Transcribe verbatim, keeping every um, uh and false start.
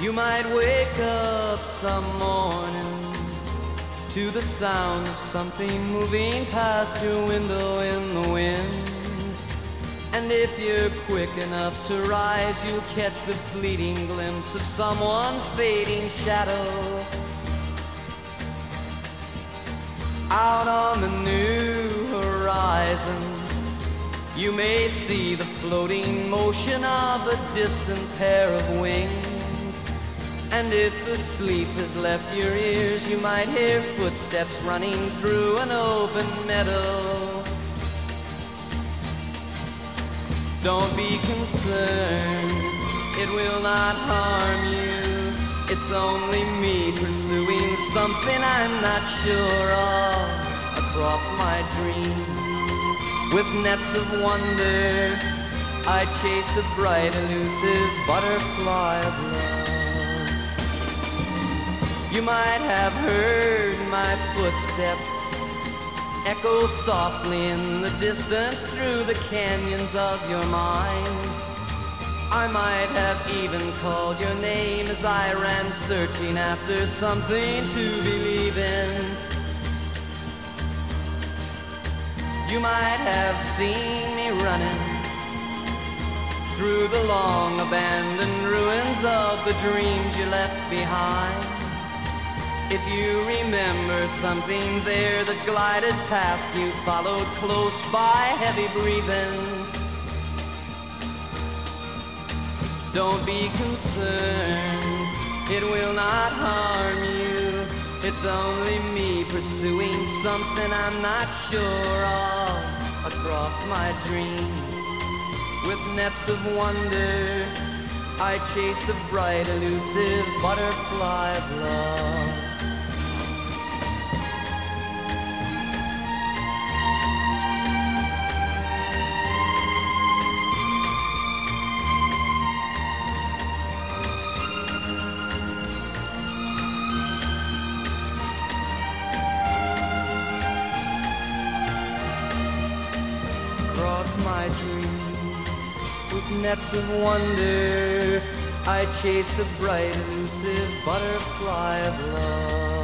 You might wake up some morning to the sound of something moving past your window in the wind. And if you're quick enough to rise, you'll catch the fleeting glimpse of someone's fading shadow. Out on the new horizon, you may see the floating motion of a distant pair of wings. And if the sleep has left your ears, you might hear footsteps running through an open meadow. Don't be concerned, it will not harm you. It's only me pursuing something I'm not sure of across my dreams. With nets of wonder, I chase a bright, elusive butterfly of love. You might have heard my footsteps echo softly in the distance through the canyons of your mind. I might have even called your name as I ran searching after something to believe in. You might have seen me running through the long abandoned ruins of the dreams you left behind. If you remember something there that glided past you, followed close by, heavy breathing, don't be concerned, it will not harm you. It's only me pursuing something I'm not sure of across my dreams. With nets of wonder, I chase a bright, elusive butterfly of love. My dreams, with nets of wonder, I chase a bright, elusive butterfly of love.